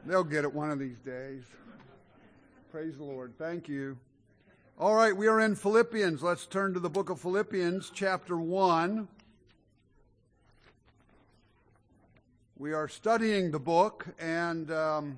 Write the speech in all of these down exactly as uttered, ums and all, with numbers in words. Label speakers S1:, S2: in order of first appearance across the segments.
S1: They'll get it one of these days. Praise the Lord. Thank you. All right, we are in Philippians. Let's turn to the book of Philippians, chapter one. We are studying the book, and um,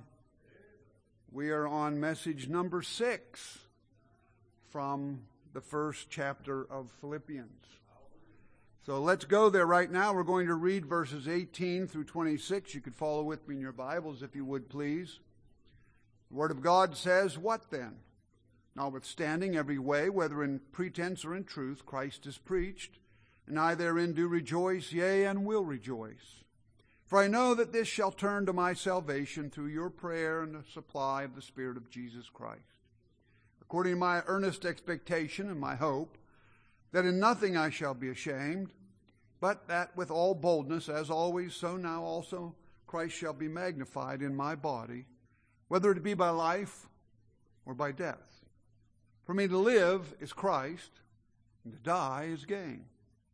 S1: we are on message number six from the first chapter of Philippians. So let's go there right now. We're going to read verses eighteen through twenty-six. You could follow with me in your Bibles if you would, please. The Word of God says, "What then? Notwithstanding every way, whether in pretense or in truth, Christ is preached, and I therein do rejoice, yea, and will rejoice. For I know that this shall turn to my salvation through your prayer and the supply of the Spirit of Jesus Christ, according to my earnest expectation and my hope, that in nothing I shall be ashamed, but that with all boldness, as always, so now also Christ shall be magnified in my body, whether it be by life or by death. For me to live is Christ, and to die is gain.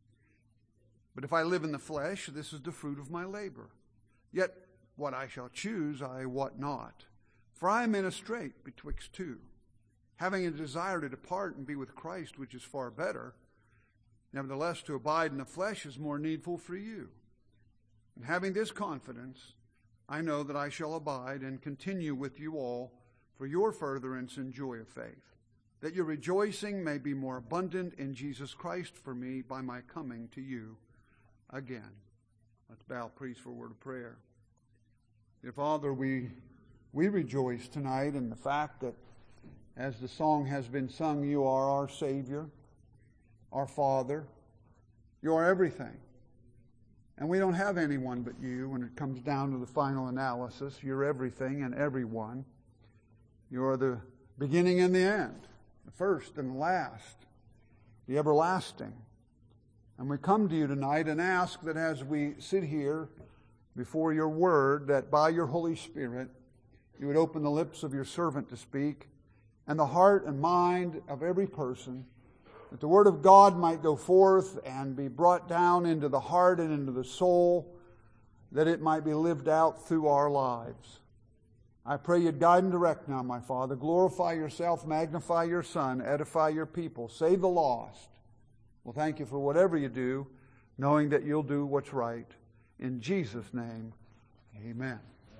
S1: But if I live in the flesh, this is the fruit of my labor. Yet what I shall choose, I wot not. For I am in a strait betwixt two, having a desire to depart and be with Christ, which is far better. Nevertheless, to abide in the flesh is more needful for you. And having this confidence, I know that I shall abide and continue with you all for your furtherance and joy of faith, that your rejoicing may be more abundant in Jesus Christ for me by my coming to you again." Let's bow, please, for a word of prayer. Dear Father, we, we rejoice tonight in the fact that, as the song has been sung, you are our Savior, our Father. You are everything. And we don't have anyone but you when it comes down to the final analysis. You're everything and everyone. You are the beginning and the end, the first and the last, the everlasting. And we come to you tonight and ask that as we sit here before your word, that by your Holy Spirit, you would open the lips of your servant to speak, and the heart and mind of every person, that the word of God might go forth and be brought down into the heart and into the soul, that it might be lived out through our lives. I pray you'd guide and direct now, my Father. Glorify yourself, magnify your Son, edify your people, save the lost. Well, thank you for whatever you do, knowing that you'll do what's right. In Jesus' name, amen.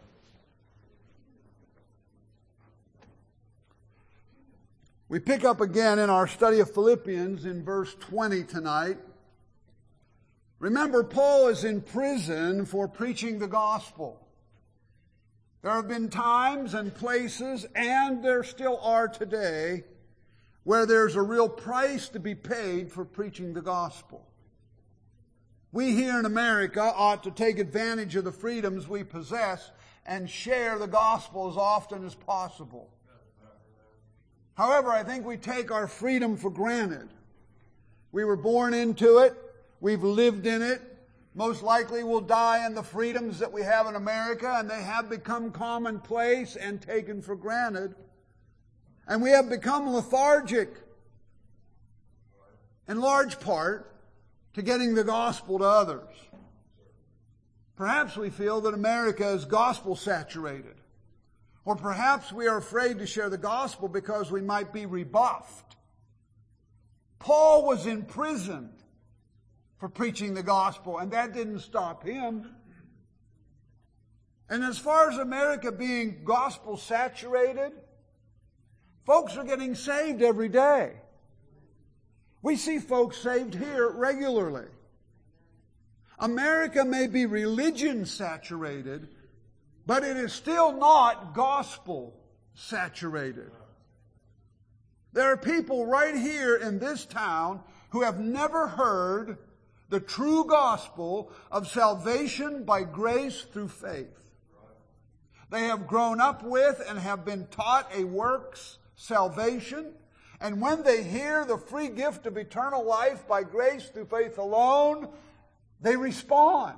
S1: We pick up again in our study of Philippians in verse twenty tonight. Remember, Paul is in prison for preaching the gospel. There have been times and places, and there still are today, where there's a real price to be paid for preaching the gospel. We here in America ought to take advantage of the freedoms we possess and share the gospel as often as possible. However, I think we take our freedom for granted. We were born into it. We've lived in it. Most likely we'll die in the freedoms that we have in America, and they have become commonplace and taken for granted. And we have become lethargic, in large part, to getting the gospel to others. Perhaps we feel that America is gospel saturated. Or perhaps we are afraid to share the gospel because we might be rebuffed. Paul was imprisoned for preaching the gospel, and that didn't stop him. And as far as America being gospel saturated, folks are getting saved every day. We see folks saved here regularly. America may be religion saturated, but it is still not gospel saturated. There are people right here in this town who have never heard the true gospel of salvation by grace through faith. They have grown up with and have been taught a works salvation. And when they hear the free gift of eternal life by grace through faith alone, they respond.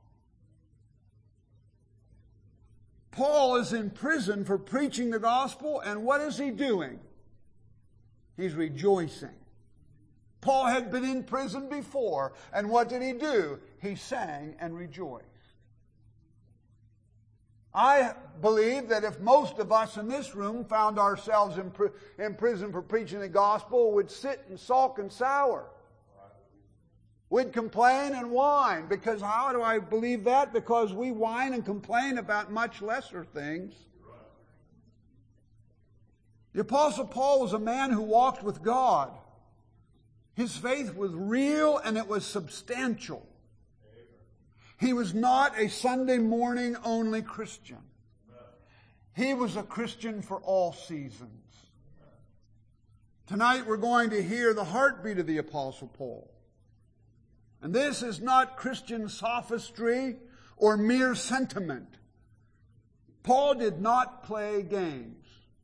S1: Paul is in prison for preaching the gospel, and what is he doing? He's rejoicing. Paul had been in prison before, and what did he do? He sang and rejoiced. I believe that if most of us in this room found ourselves in, pr- in prison for preaching the gospel, we'd sit and sulk and sour. We'd complain and whine. Because how do I believe that? Because we whine and complain about much lesser things. The Apostle Paul was a man who walked with God. His faith was real and it was substantial. He was not a Sunday morning only Christian. He was a Christian for all seasons. Tonight we're going to hear the heartbeat of the Apostle Paul. And this is not Christian sophistry or mere sentiment. Paul did not play games.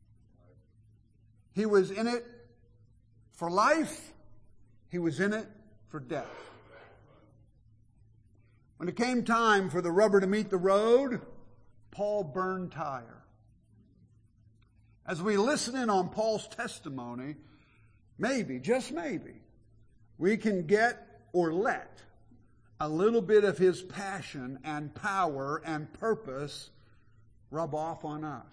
S1: He was in it for life. He was in it for death. When it came time for the rubber to meet the road, Paul burned tire. As we listen in on Paul's testimony, maybe, just maybe, we can get or let a little bit of his passion and power and purpose rub off on us.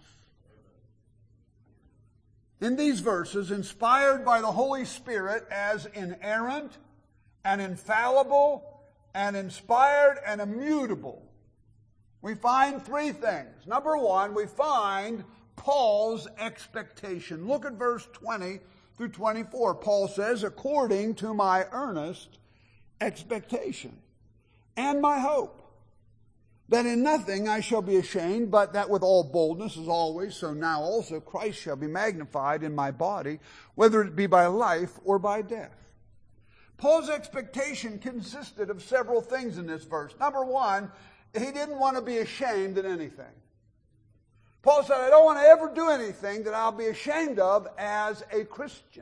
S1: In these verses, inspired by the Holy Spirit as inerrant and infallible and inspired and immutable, we find three things. Number one, we find Paul's expectation. Look at verse twenty through twenty-four. Paul says, according to my earnest expectation and my hope, that in nothing I shall be ashamed, but that with all boldness, as always, so now also Christ shall be magnified in my body, whether it be by life or by death. Paul's expectation consisted of several things in this verse. Number one, he didn't want to be ashamed in anything. Paul said, I don't want to ever do anything that I'll be ashamed of as a Christian.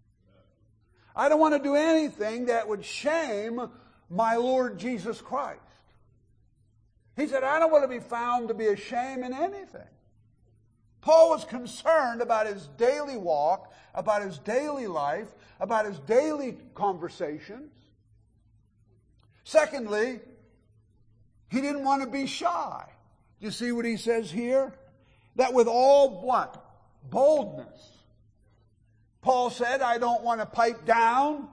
S1: I don't want to do anything that would shame my Lord Jesus Christ. He said, I don't want to be found to be ashamed in anything. Paul was concerned about his daily walk, about his daily life, about his daily conversations. Secondly, he didn't want to be shy. Do you see what he says here? That with all what? Boldness. Paul said, I don't want to pipe down.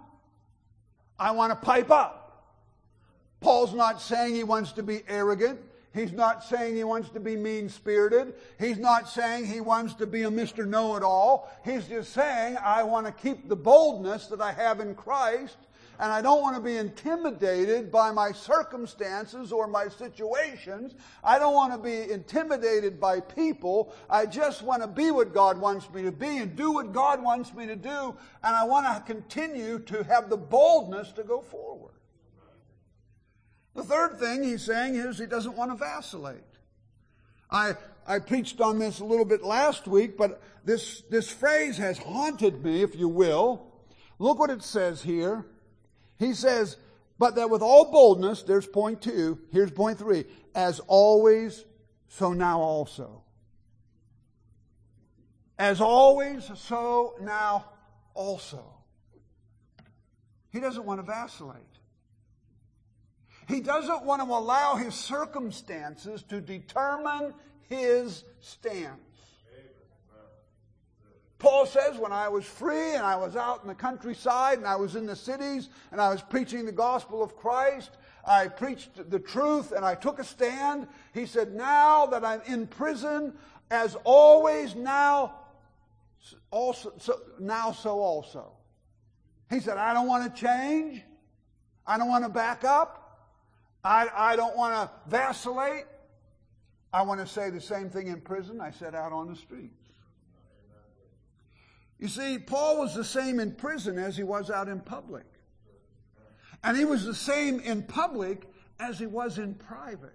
S1: I want to pipe up. Paul's not saying he wants to be arrogant. He's not saying he wants to be mean-spirited. He's not saying he wants to be a Mister Know-it-all. He's just saying, I want to keep the boldness that I have in Christ, and I don't want to be intimidated by my circumstances or my situations. I don't want to be intimidated by people. I just want to be what God wants me to be and do what God wants me to do, and I want to continue to have the boldness to go forward. The third thing he's saying is he doesn't want to vacillate. I I preached on this a little bit last week, but this, this phrase has haunted me, if you will. Look what it says here. He says, but that with all boldness, there's point two, here's point three, as always, so now also. As always, so now also. He doesn't want to vacillate. He doesn't want to allow his circumstances to determine his stance. Paul says, when I was free and I was out in the countryside and I was in the cities and I was preaching the gospel of Christ, I preached the truth and I took a stand. He said, now that I'm in prison, as always, now also, so, now so also. He said, I don't want to change. I don't want to back up. I, I don't want to vacillate. I want to say the same thing in prison I said out on the streets. You see, Paul was the same in prison as he was out in public. And he was the same in public as he was in private.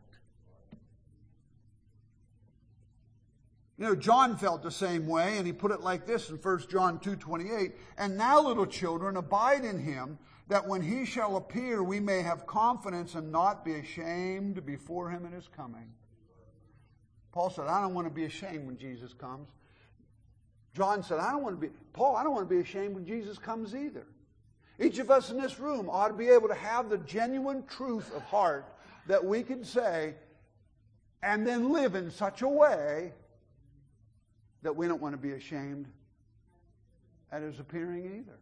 S1: You know, John felt the same way, and he put it like this in First John two twenty-eight. And now, little children, abide in him, that when he shall appear, we may have confidence and not be ashamed before him in his coming. Paul said, I don't want to be ashamed when Jesus comes. John said, I don't want to be, Paul, I don't want to be ashamed when Jesus comes either. Each of us in this room ought to be able to have the genuine truth of heart that we can say, and then live in such a way that we don't want to be ashamed at his appearing either.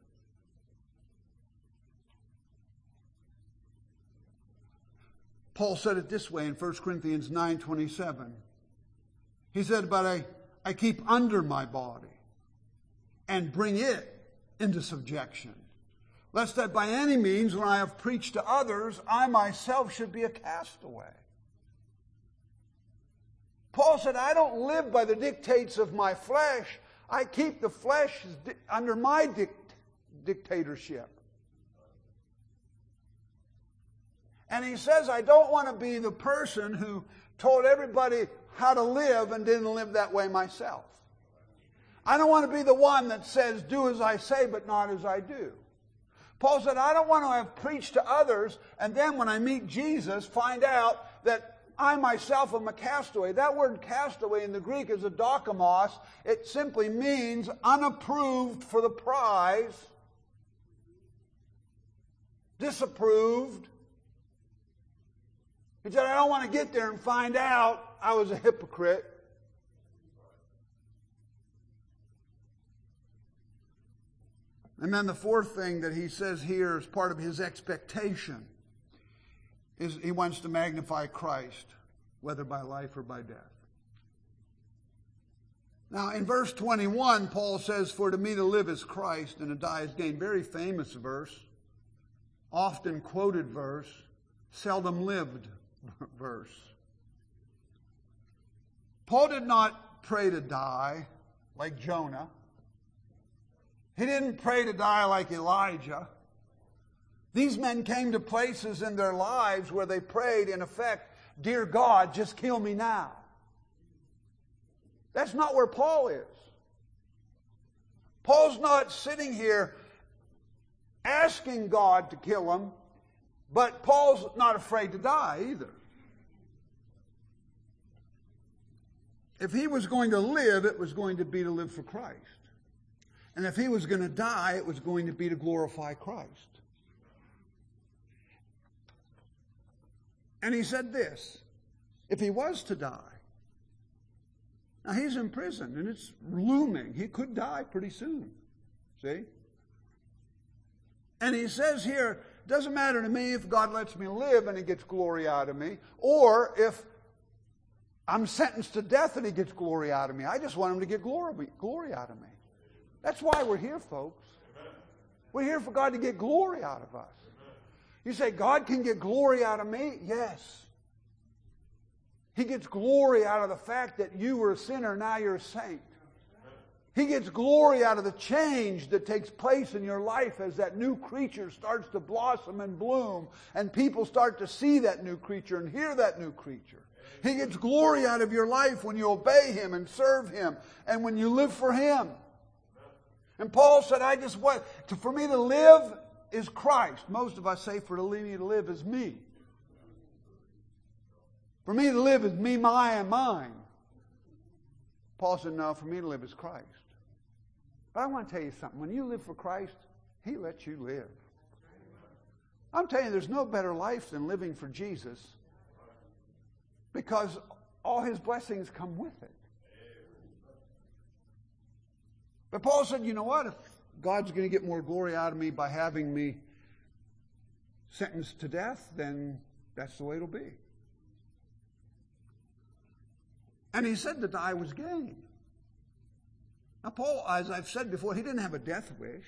S1: Paul said it this way in First Corinthians nine twenty-seven. He said, but I, I keep under my body and bring it into subjection, lest that by any means, when I have preached to others, I myself should be a castaway. Paul said, I don't live by the dictates of my flesh. I keep the flesh under my dict- dictatorship. And he says, I don't want to be the person who told everybody how to live and didn't live that way myself. I don't want to be the one that says, do as I say, but not as I do. Paul said, I don't want to have preached to others, and then when I meet Jesus, find out that I myself am a castaway. That word castaway in the Greek is a dokimos. It simply means unapproved for the prize, disapproved. He said, I don't want to get there and find out I was a hypocrite. And then the fourth thing that he says here as part of his expectation is he wants to magnify Christ, whether by life or by death. Now, in verse twenty-one, Paul says, for to me to live is Christ and to die is gain. Very famous verse, often quoted verse, seldom lived verse. Paul did not pray to die like Jonah. He didn't pray to die like Elijah. These men came to places in their lives where they prayed, in effect, dear God, just kill me now. That's not where Paul is. Paul's not sitting here asking God to kill him, but Paul's not afraid to die either. If he was going to live, it was going to be to live for Christ. And if he was going to die, it was going to be to glorify Christ. And he said this, if he was to die, now he's in prison and it's looming. He could die pretty soon. See? And he says here, it doesn't matter to me if God lets me live and he gets glory out of me, or if I'm sentenced to death and he gets glory out of me. I just want him to get glory, glory out of me. That's why we're here, folks. We're here for God to get glory out of us. You say, God can get glory out of me? Yes. He gets glory out of the fact that you were a sinner, now you're a saint. He gets glory out of the change that takes place in your life as that new creature starts to blossom and bloom, and people start to see that new creature and hear that new creature. He gets glory out of your life when you obey Him and serve Him, and when you live for Him. And Paul said, I just want, to, for me to live is Christ. Most of us say, for me to live is me. For me to live is me, my, and mine. Paul said, no, for me to live is Christ. But I want to tell you something. When you live for Christ, He lets you live. I'm telling you, there's no better life than living for Jesus, because all His blessings come with it. But Paul said, you know what? If God's going to get more glory out of me by having me sentenced to death, then that's the way it'll be. And he said to die was gain. Now Paul, as I've said before, he didn't have a death wish.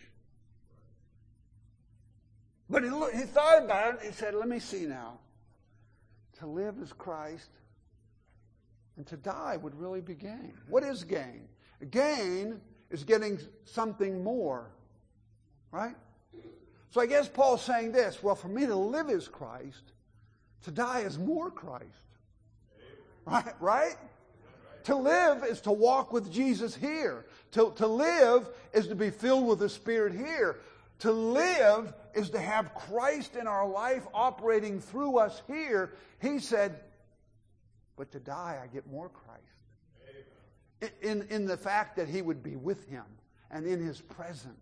S1: But he, looked, he thought about it. He said, let me see now. To live is Christ, and to die would really be gain. What is gain? Gain is getting something more, right? So I guess Paul's saying this, well, for me to live is Christ, to die is more Christ. Right? Right? To live is to walk with Jesus here. To, to live is to be filled with the Spirit here. To live is to have Christ in our life operating through us here. He said, but to die I get more Christ. In, in the fact that He would be with Him and in His presence.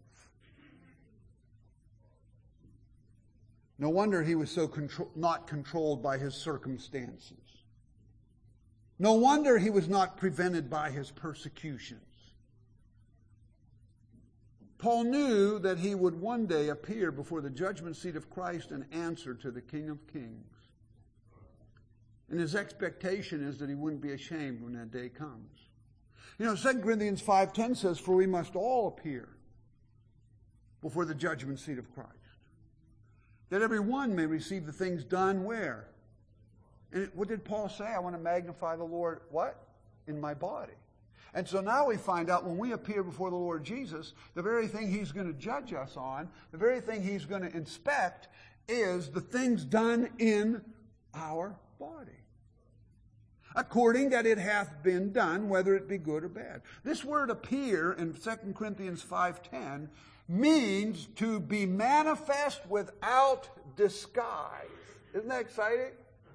S1: No wonder he was so contro- not controlled by his circumstances. No wonder he was not prevented by his persecutions. Paul knew that he would one day appear before the judgment seat of Christ and answer to the King of Kings. And his expectation is that he wouldn't be ashamed when that day comes. You know, Second Corinthians five ten says, "For we must all appear before the judgment seat of Christ, that every one may receive the things done where?" And what did Paul say? I want to magnify the Lord, what? In my body. And so now we find out when we appear before the Lord Jesus, the very thing he's going to judge us on, the very thing he's going to inspect is the things done in our body. According that it hath been done, whether it be good or bad. This word appear in Second Corinthians five ten means to be manifest without disguise. Isn't that exciting?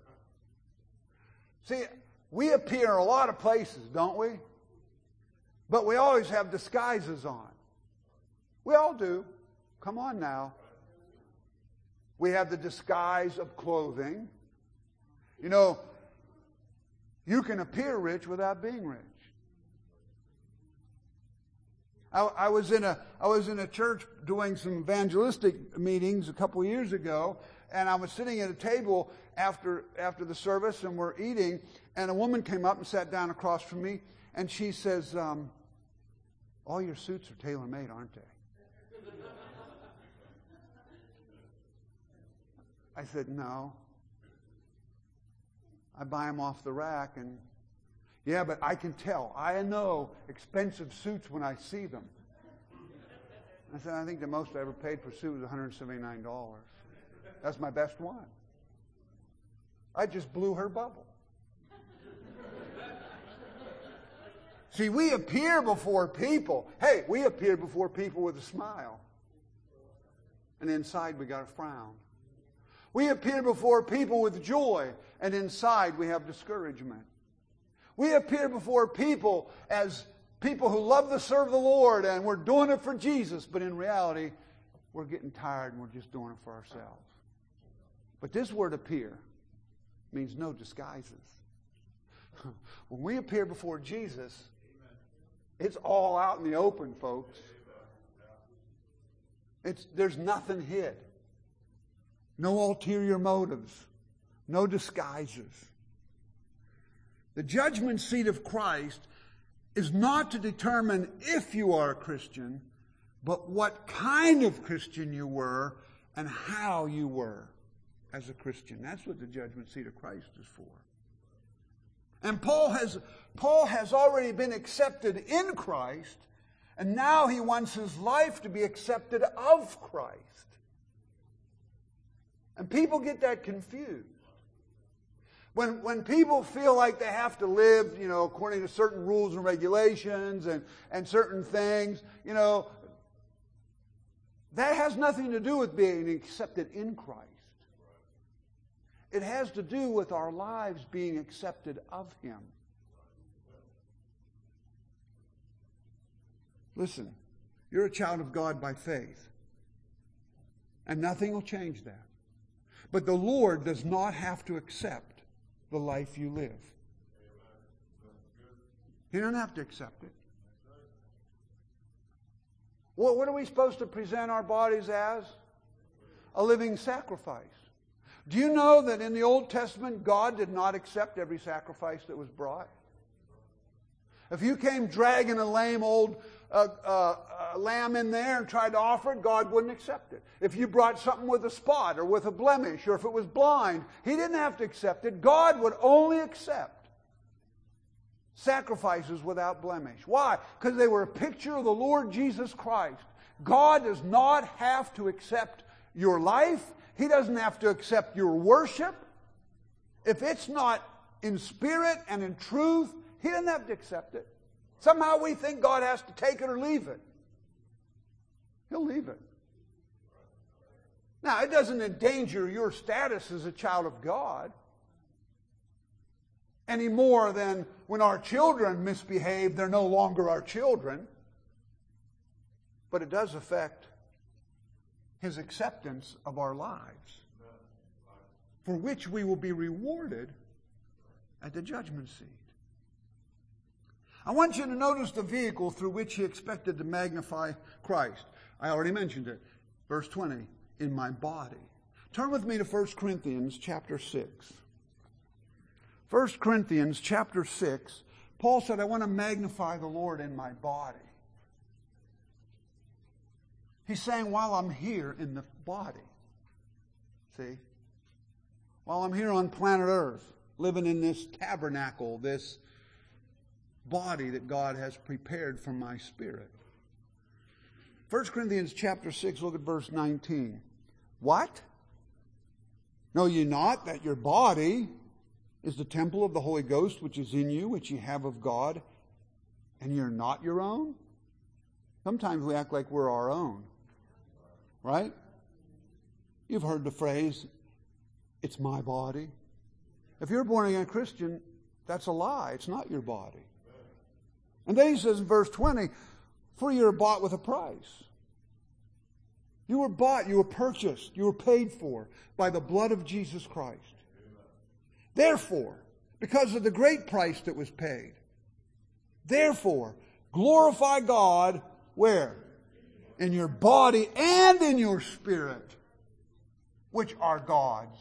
S1: See, we appear in a lot of places, don't we? But we always have disguises on. We all do. Come on now. We have the disguise of clothing. You know, you can appear rich without being rich. I, I was in a I was in a church doing some evangelistic meetings a couple of years ago, and I was sitting at a table after after the service, and we're eating, and a woman came up and sat down across from me, and she says, um, "All your suits are tailor-made, aren't they?" I said, "No. I buy them off the rack, and yeah, but I can tell. I know expensive suits when I see them." I said, "I think the most I ever paid for a suit was one hundred seventy-nine dollars. That's my best one." I just blew her bubble. See, we appear before people. Hey, we appear before people with a smile. And inside we got a frown. We appear before people with joy, and inside we have discouragement. We appear before people as people who love to serve the Lord, and we're doing it for Jesus, but in reality, we're getting tired and we're just doing it for ourselves. But this word appear means no disguises. When we appear before Jesus, it's all out in the open, folks. It's, there's nothing hid. No ulterior motives. No disguises. The judgment seat of Christ is not to determine if you are a Christian, but what kind of Christian you were and how you were as a Christian. That's what the judgment seat of Christ is for. And Paul has, Paul has already been accepted in Christ, and now he wants his life to be accepted of Christ. And people get that confused. When, when people feel like they have to live, you know, according to certain rules and regulations and, and certain things, you know, that has nothing to do with being accepted in Christ. It has to do with our lives being accepted of Him. Listen, you're a child of God by faith. And nothing will change that. But the Lord does not have to accept the life you live. He doesn't have to accept it. Well, what are we supposed to present our bodies as? A living sacrifice. Do you know that in the Old Testament, God did not accept every sacrifice that was brought? If you came dragging a lame old uh, uh, uh, lamb in there and tried to offer it, God wouldn't accept it. If you brought something with a spot or with a blemish, or if it was blind, He didn't have to accept it. God would only accept sacrifices without blemish. Why? Because they were a picture of the Lord Jesus Christ. God does not have to accept your life. He doesn't have to accept your worship. If it's not in spirit and in truth, He doesn't have to accept it. Somehow we think God has to take it or leave it. He'll leave it. Now, it doesn't endanger your status as a child of God any more than when our children misbehave, they're no longer our children. But it does affect His acceptance of our lives, for which we will be rewarded at the judgment seat. I want you to notice the vehicle through which he expected to magnify Christ. I already mentioned it. Verse twenty, in my body. Turn with me to First Corinthians chapter six. First Corinthians chapter six, Paul said, I want to magnify the Lord in my body. He's saying, while I'm here in the body, see, while I'm here on planet Earth, living in this tabernacle, this body that God has prepared for my spirit. First Corinthians chapter six, look at verse nineteen. What? Know ye not that your body is the temple of the Holy Ghost which is in you, which ye have of God, and you're not your own? Sometimes we act like we're our own. Right? You've heard the phrase, it's my body. If you're a born-again Christian, that's a lie. It's not your body. And then he says in verse twenty, for you are bought with a price. You were bought, you were purchased, you were paid for by the blood of Jesus Christ. Therefore, because of the great price that was paid, therefore, glorify God, where? In your body and in your spirit, which are God's.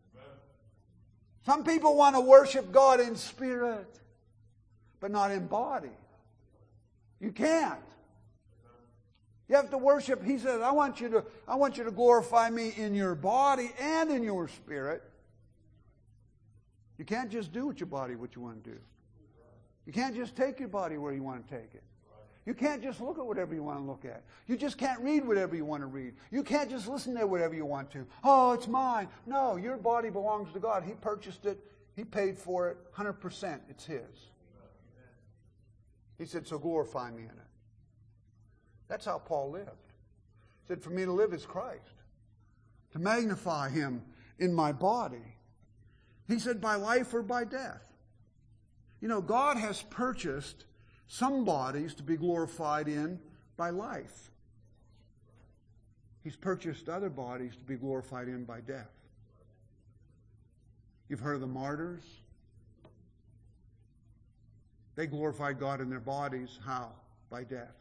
S1: Some people want to worship God in spirit, but not in body. You can't. You have to worship. He says, I want you to, I want you to glorify me in your body and in your spirit. You can't just do with your body what you want to do. You can't just take your body where you want to take it. You can't just look at whatever you want to look at. You just can't read whatever you want to read. You can't just listen to whatever you want to. Oh, it's mine. No, your body belongs to God. He purchased it. He paid for it. one hundred percent. It's His. He said, so glorify me in it. That's how Paul lived. He said, for me to live is Christ. To magnify Him in my body. He said, by life or by death. You know, God has purchased some bodies to be glorified in by life. He's purchased other bodies to be glorified in by death. You've heard of the martyrs? They glorified God in their bodies. How? By death.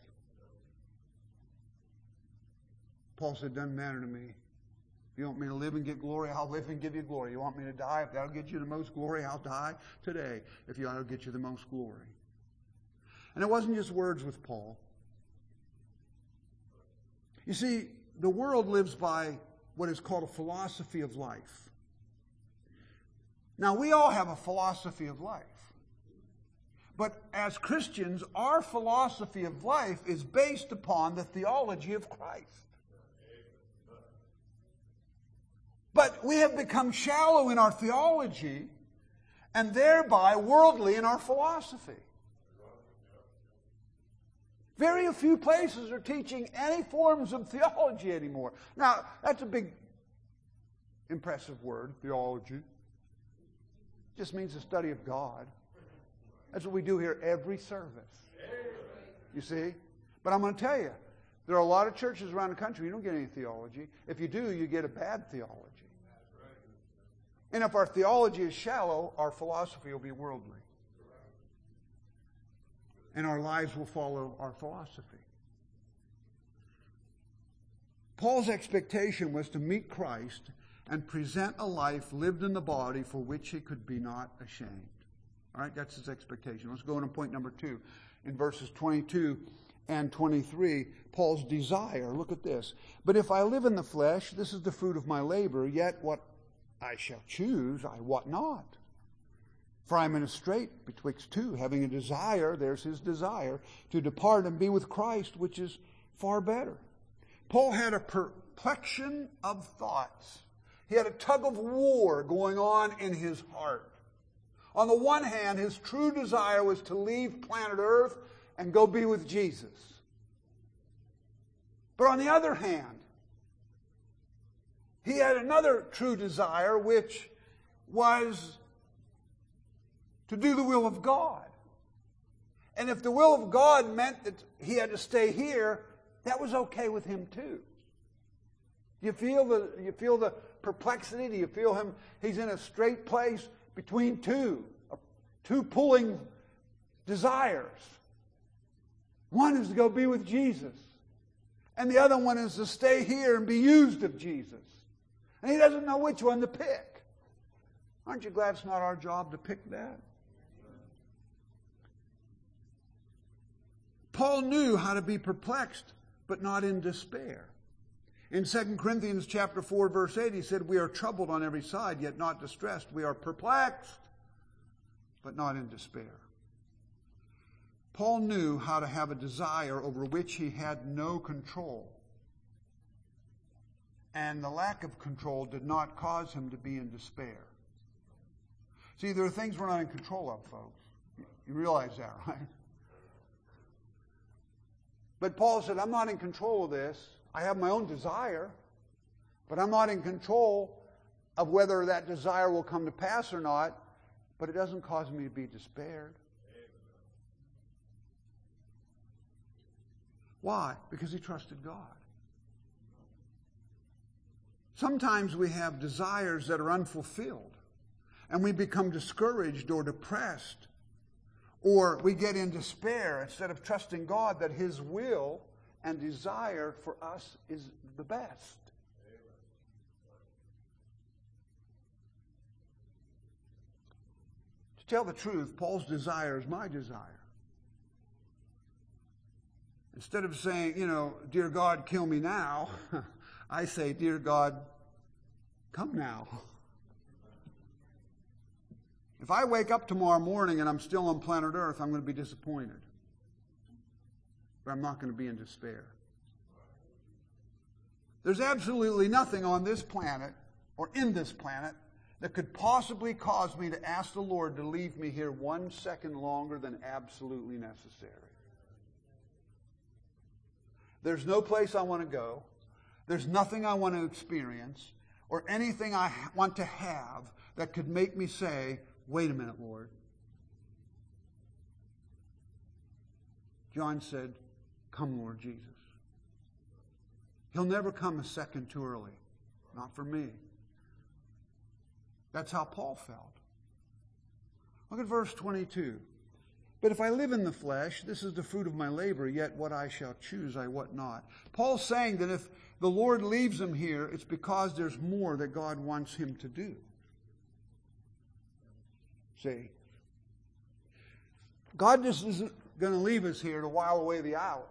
S1: Paul said, doesn't matter to me. If you want me to live and get glory, I'll live and give you glory. You want me to die? If that'll get you the most glory, I'll die today. If you want to get you the most glory. And it wasn't just words with Paul. You see, the world lives by what is called a philosophy of life. Now, we all have a philosophy of life. But as Christians, our philosophy of life is based upon the theology of Christ. But we have become shallow in our theology and thereby worldly in our philosophy. Very few places are teaching any forms of theology anymore. Now, that's a big, impressive word, theology. It just means the study of God. That's what we do here every service. You see? But I'm going to tell you, there are a lot of churches around the country, you don't get any theology. If you do, you get a bad theology. And if our theology is shallow, our philosophy will be worldly. And our lives will follow our philosophy. Paul's expectation was to meet Christ and present a life lived in the body for which he could be not ashamed. All right, that's his expectation. Let's go on to point number two. In verses twenty-two and twenty-three, Paul's desire. Look at this. But if I live in the flesh, this is the fruit of my labor, yet what I shall choose, I wot not. For I am in a strait betwixt two, having a desire, there's his desire, to depart and be with Christ, which is far better. Paul had a perplexion of thoughts. He had a tug of war going on in his heart. On the one hand, his true desire was to leave planet Earth and go be with Jesus. But on the other hand, he had another true desire, which was to do the will of God. And if the will of God meant that he had to stay here, that was okay with him too. You feel the you feel the perplexity? Do you feel him? He's in a straight place between two, two pulling desires. One is to go be with Jesus. And the other one is to stay here and be used of Jesus. And he doesn't know which one to pick. Aren't you glad it's not our job to pick that? Paul knew how to be perplexed, but not in despair. In Second Corinthians chapter four, verse eight, he said, we are troubled on every side, yet not distressed. We are perplexed, but not in despair. Paul knew how to have a desire over which he had no control. And the lack of control did not cause him to be in despair. See, there are things we're not in control of, folks. You realize that, right? But Paul said, I'm not in control of this. I have my own desire, but I'm not in control of whether that desire will come to pass or not, but it doesn't cause me to be despaired. Why? Because he trusted God. Sometimes we have desires that are unfulfilled, and we become discouraged or depressed, or we get in despair instead of trusting God that His will and desire for us is the best. To tell the truth, Paul's desire is my desire. Instead of saying, you know, dear God, kill me now, I say, dear God, come now. If I wake up tomorrow morning and I'm still on planet Earth, I'm going to be disappointed. But I'm not going to be in despair. There's absolutely nothing on this planet or in this planet that could possibly cause me to ask the Lord to leave me here one second longer than absolutely necessary. There's no place I want to go. There's nothing I want to experience or anything I want to have that could make me say, wait a minute, Lord. John said, come, Lord Jesus. He'll never come a second too early. Not for me. That's how Paul felt. Look at verse twenty-two. But if I live in the flesh, this is the fruit of my labor, yet what I shall choose I wot not. Paul's saying that if the Lord leaves him here, it's because there's more that God wants him to do. See? God just isn't going to leave us here to while away the hours.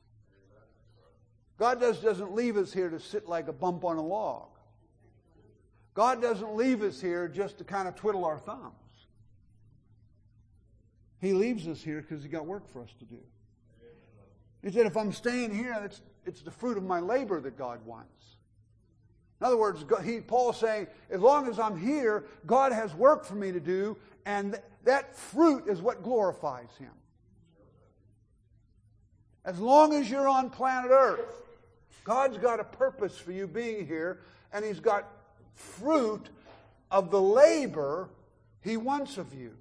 S1: God just doesn't leave us here to sit like a bump on a log. God doesn't leave us here just to kind of twiddle our thumbs. He leaves us here because He got work for us to do. He said, if I'm staying here, it's, it's the fruit of my labor that God wants. In other words, he, Paul's saying, as long as I'm here, God has work for me to do, and th- that fruit is what glorifies Him. As long as you're on planet Earth, God's got a purpose for you being here, and He's got fruit of the labor He wants of you.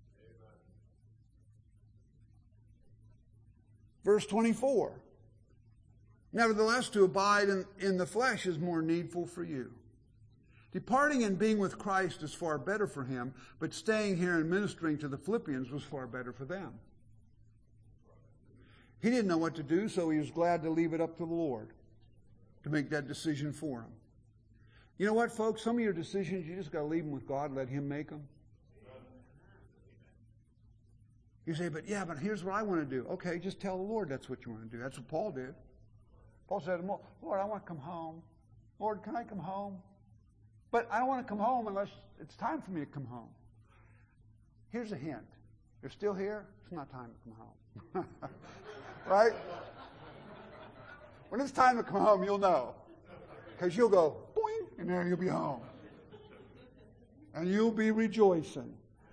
S1: Verse twenty-four. Nevertheless, to abide in, in the flesh is more needful for you. Departing and being with Christ is far better for him, but staying here and ministering to the Philippians was far better for them. He didn't know what to do, so he was glad to leave it up to the Lord to make that decision for him. You know what, folks? Some of your decisions, you just got to leave them with God and let Him make them. You say, but yeah, but here's what I want to do. Okay, just tell the Lord that's what you want to do. That's what Paul did. Paul said, Lord, I want to come home. Lord, can I come home? But I don't want to come home unless it's time for me to come home. Here's a hint. You're still here? It's not time to come home. Right? When it's time to come home, you'll know. Because you'll go, boing, and there you'll be home. And you'll be rejoicing.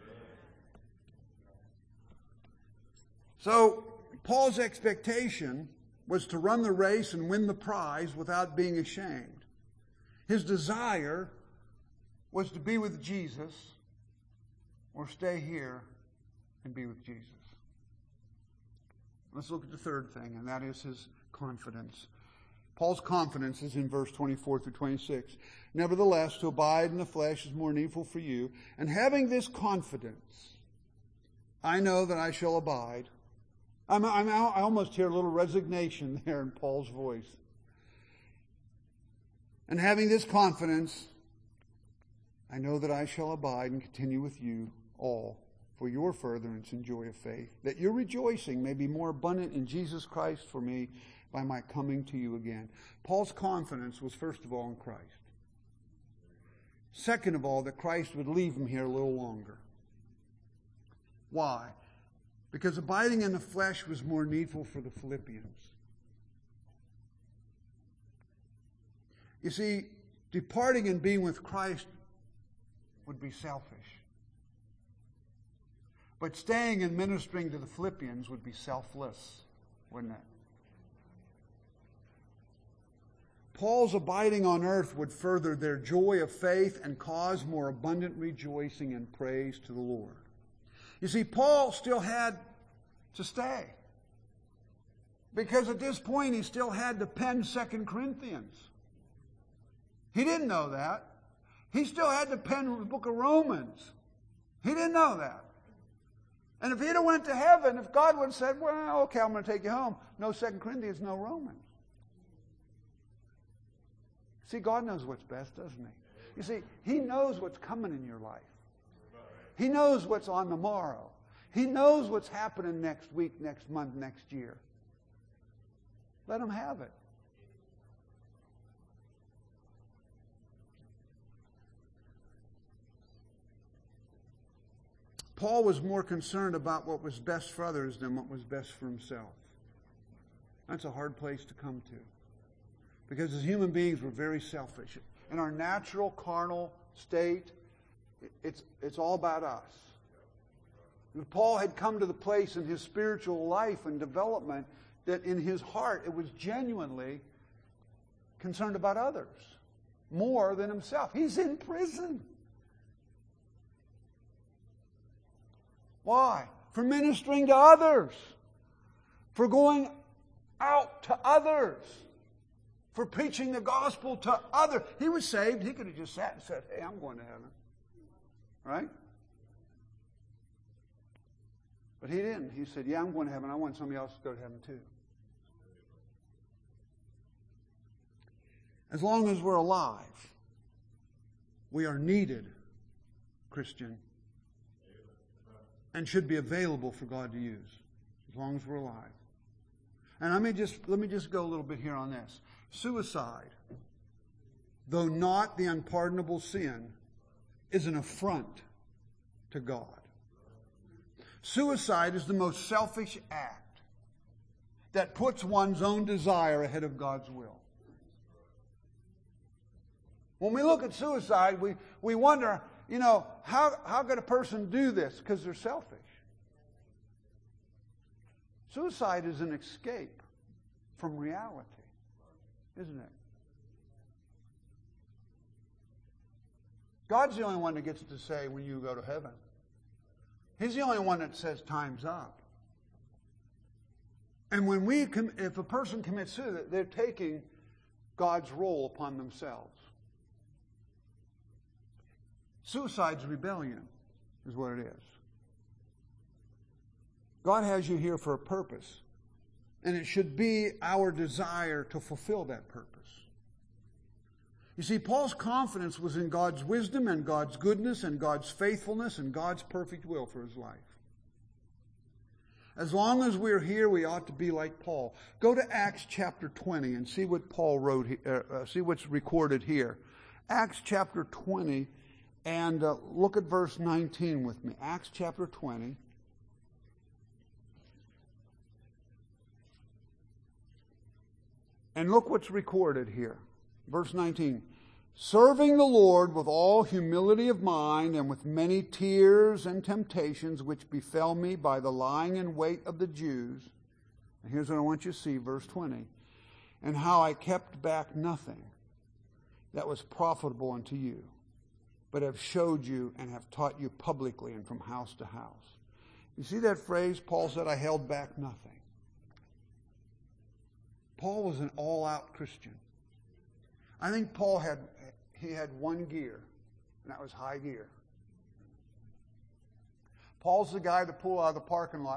S1: So, Paul's expectation was to run the race and win the prize without being ashamed. His desire was to be with Jesus or stay here and be with Jesus. Let's look at the third thing, and that is his confidence. Paul's confidence is in verse twenty-four through twenty-six. Nevertheless, to abide in the flesh is more needful for you, and having this confidence, I know that I shall abide. I'm, I'm, I almost hear a little resignation there in Paul's voice. And having this confidence, I know that I shall abide and continue with you all for your furtherance and joy of faith, that your rejoicing may be more abundant in Jesus Christ for me by my coming to you again. Paul's confidence was first of all in Christ. Second of all, that Christ would leave him here a little longer. Why? Because abiding in the flesh was more needful for the Philippians. You see, departing and being with Christ would be selfish. But staying and ministering to the Philippians would be selfless, wouldn't it? Paul's abiding on earth would further their joy of faith and cause more abundant rejoicing and praise to the Lord. You see, Paul still had to stay. Because at this point he still had to pen Second Corinthians. He didn't know that. He still had to pen the book of Romans. He didn't know that. And if he'd have went to heaven, if God would have said, well, okay, I'm going to take you home. No Second Corinthians, no Romans. See, God knows what's best, doesn't he? You see, he knows what's coming in your life. He knows what's on the morrow. He knows what's happening next week, next month, next year. Let him have it. Paul was more concerned about what was best for others than what was best for himself. That's a hard place to come to. Because as human beings, we're very selfish. In our natural, carnal state, it's, it's all about us. Paul had come to the place in his spiritual life and development that in his heart it was genuinely concerned about others more than himself. He's in prison. Why? For ministering to others. For going out to others. For preaching the gospel to others. He was saved. He could have just sat and said, hey, I'm going to heaven. Right? But he didn't. He said, yeah, I'm going to heaven. I want somebody else to go to heaven too. As long as we're alive, we are needed, Christian, and should be available for God to use, as long as we're alive. And let me just, let me just go a little bit here on this. Suicide, though not the unpardonable sin, is an affront to God. Suicide is the most selfish act that puts one's own desire ahead of God's will. When we look at suicide, we, we wonder, you know, how, how could a person do this? Because they're selfish. Suicide is an escape from reality, isn't it? God's the only one that gets to say when you go to heaven. He's the only one that says time's up. And when we, com- if a person commits suicide, they're taking God's role upon themselves. Suicide's rebellion is what it is. God has you here for a purpose. And it should be our desire to fulfill that purpose. You see, Paul's confidence was in God's wisdom and God's goodness and God's faithfulness and God's perfect will for his life. As long as we're here, we ought to be like Paul. Go to Acts chapter twenty and see what Paul wrote, uh, see what's recorded here. Acts chapter twenty, and uh, look at verse nineteen with me. Acts chapter twenty. And look what's recorded here. Verse nineteen. Serving the Lord with all humility of mind and with many tears and temptations which befell me by the lying in wait of the Jews. And here's what I want you to see, verse twenty. And how I kept back nothing that was profitable unto you, but have showed you and have taught you publicly and from house to house. You see that phrase? Paul said, I held back nothing. Paul was an all-out Christian. I think Paul had, he had one gear, and that was high gear. Paul's the guy that pulled out of the parking lot.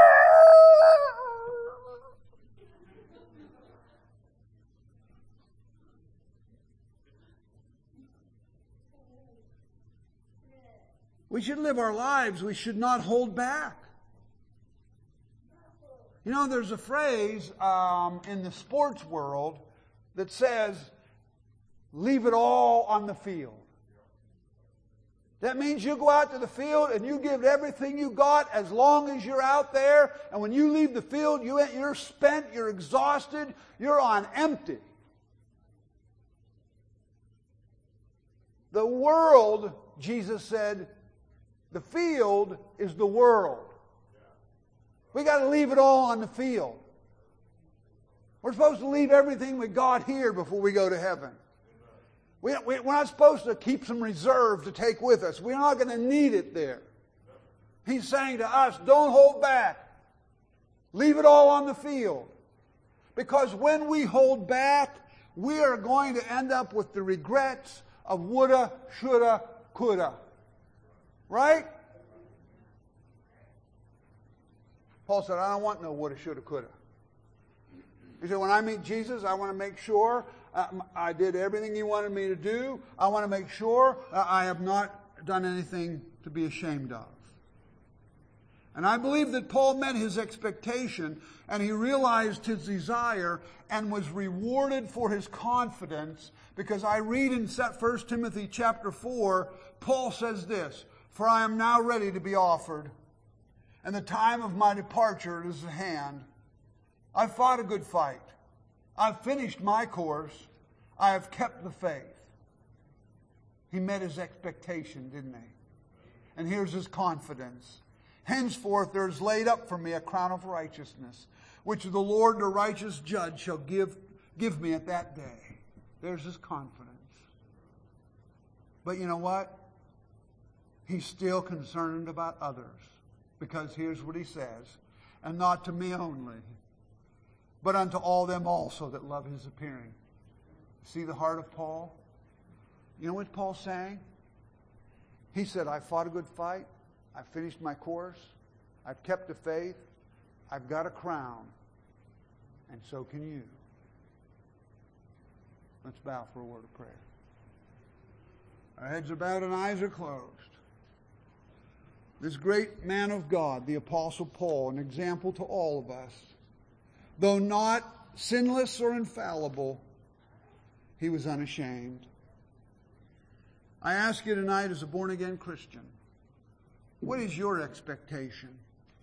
S1: We should live our lives. We should not hold back. You know, there's a phrase um, in the sports world that says, leave it all on the field. That means you go out to the field and you give everything you got as long as you're out there. And when you leave the field, you, you're spent, you're exhausted, you're on empty. The world, Jesus said, the field is the world. We got to leave it all on the field. We're supposed to leave everything we got here before we go to heaven. We, we, we're not supposed to keep some reserve to take with us. We're not going to need it there. He's saying to us, don't hold back. Leave it all on the field. Because when we hold back, we are going to end up with the regrets of woulda, shoulda, coulda. Right? Paul said, I don't want no woulda, shoulda, coulda. He said, when I meet Jesus, I want to make sure uh, I did everything He wanted me to do. I want to make sure uh, I have not done anything to be ashamed of. And I believe that Paul met his expectation and he realized his desire and was rewarded for his confidence, because I read in First Timothy chapter four, Paul says this, for I am now ready to be offered, and the time of my departure is at hand. I've fought a good fight. I've finished my course. I have kept the faith. He met his expectation, didn't he? And here's his confidence. Henceforth there is laid up for me a crown of righteousness, which the Lord, the righteous judge, shall give, give me at that day. There's his confidence. But you know what? He's still concerned about others. Because here's what he says, and not to me only, but unto all them also that love his appearing. See the heart of Paul? You know what Paul's saying? He said, I fought a good fight. I finished my course. I've kept the faith. I've got a crown. And so can you. Let's bow for a word of prayer. Our heads are bowed and eyes are closed. This great man of God, the Apostle Paul, an example to all of us. Though not sinless or infallible, he was unashamed. I ask you tonight as a born-again Christian, what is your expectation?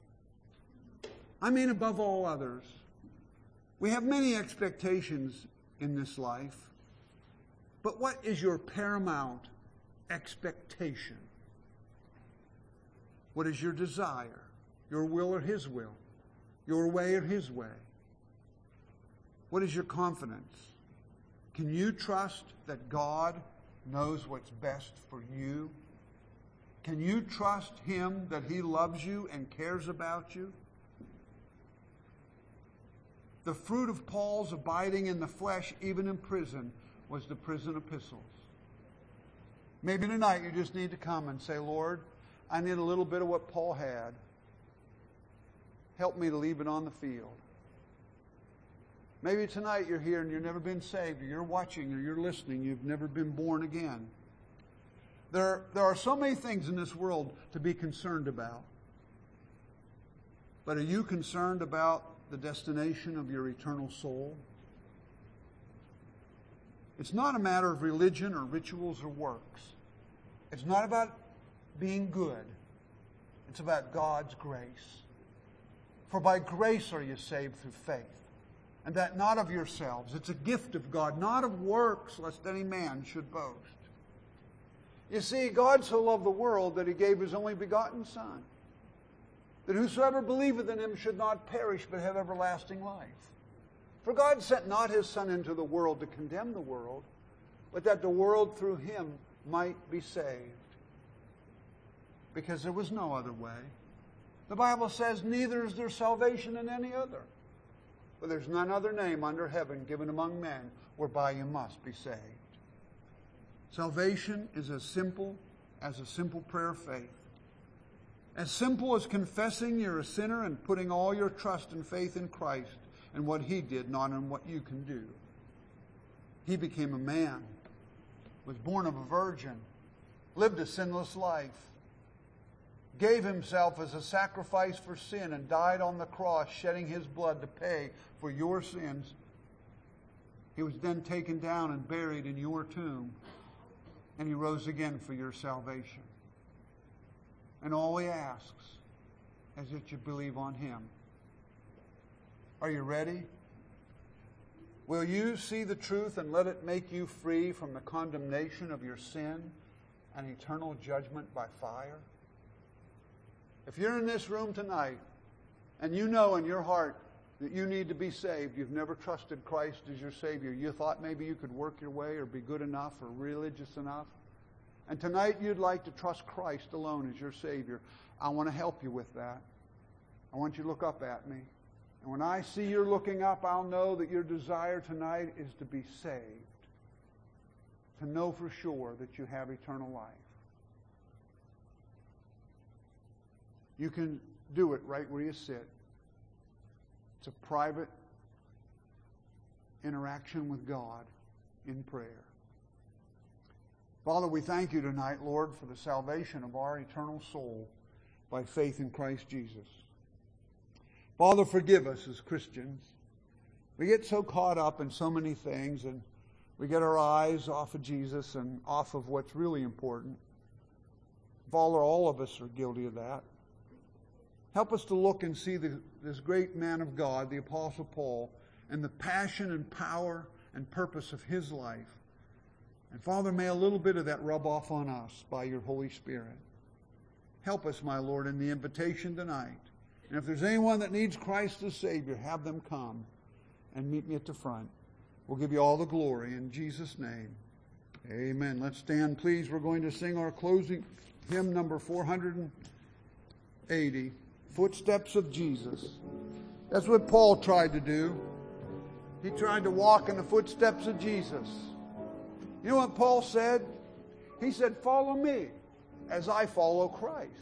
S1: I mean above all others. We have many expectations in this life, but what is your paramount expectation? What is your desire? Your will or His will? Your way or His way? What is your confidence? Can you trust that God knows what's best for you? Can you trust Him that He loves you and cares about you? The fruit of Paul's abiding in the flesh, even in prison, was the prison epistles. Maybe tonight you just need to come and say, Lord, I need a little bit of what Paul had. Help me to leave it on the field. Maybe tonight you're here and you've never been saved, or you're watching, or you're listening, you've never been born again. There, there are so many things in this world to be concerned about. But are you concerned about the destination of your eternal soul? It's not a matter of religion or rituals or works. It's not about being good. It's about God's grace. For by grace are you saved through faith, and that not of yourselves. It's a gift of God, not of works, lest any man should boast. You see, God so loved the world that He gave His only begotten Son, that whosoever believeth in Him should not perish, but have everlasting life. For God sent not His Son into the world to condemn the world, but that the world through Him might be saved. Because there was no other way. The Bible says, neither is there salvation in any other. For there's none other name under heaven given among men whereby you must be saved. Salvation is as simple as a simple prayer of faith. As simple as confessing you're a sinner and putting all your trust and faith in Christ and what He did, not in what you can do. He became a man, was born of a virgin, lived a sinless life, gave Himself as a sacrifice for sin, and died on the cross, shedding His blood to pay for your sins. He was then taken down and buried in your tomb, and He rose again for your salvation. And all He asks is that you believe on Him. Are you ready? Will you see the truth and let it make you free from the condemnation of your sin and eternal judgment by fire? If you're in this room tonight and you know in your heart that you need to be saved, you've never trusted Christ as your Savior, you thought maybe you could work your way or be good enough or religious enough, and tonight you'd like to trust Christ alone as your Savior, I want to help you with that. I want you to look up at me. And when I see you're looking up, I'll know that your desire tonight is to be saved, to know for sure that you have eternal life. You can do it right where you sit. It's a private interaction with God in prayer. Father, we thank You tonight, Lord, for the salvation of our eternal soul by faith in Christ Jesus. Father, forgive us as Christians. We get so caught up in so many things, and we get our eyes off of Jesus and off of what's really important. Father, all of us are guilty of that. Help us to look and see the, this great man of God, the Apostle Paul, and the passion and power and purpose of his life. And Father, may a little bit of that rub off on us by Your Holy Spirit. Help us, my Lord, in the invitation tonight. And if there's anyone that needs Christ as Savior, have them come and meet me at the front. We'll give You all the glory in Jesus' name. Amen. Let's stand, please. We're going to sing our closing hymn, number four hundred eighty, Footsteps of Jesus. That's what Paul tried to do. He tried to walk in the footsteps of Jesus. You know what Paul said? He said, follow me as I follow Christ.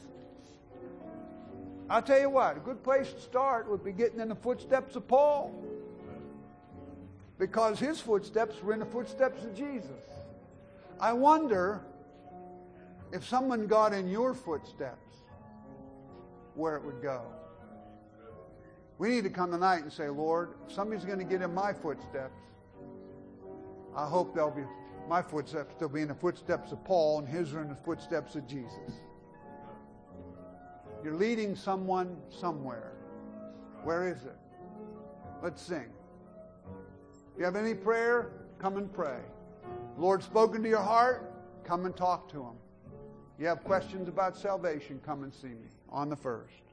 S1: I'll tell you what, a good place to start would be getting in the footsteps of Paul, because his footsteps were in the footsteps of Jesus. I wonder if someone got in your footsteps, where it would go. We need to come tonight and say, Lord, if somebody's going to get in my footsteps, I hope they'll be my footsteps. They'll be in the footsteps of Paul, and his are in the footsteps of Jesus. You're leading someone somewhere. Where is it? Let's sing. If you have any prayer, come and pray. The Lord's spoken to your heart, come and talk to Him. You have questions about salvation, come and see me on the first.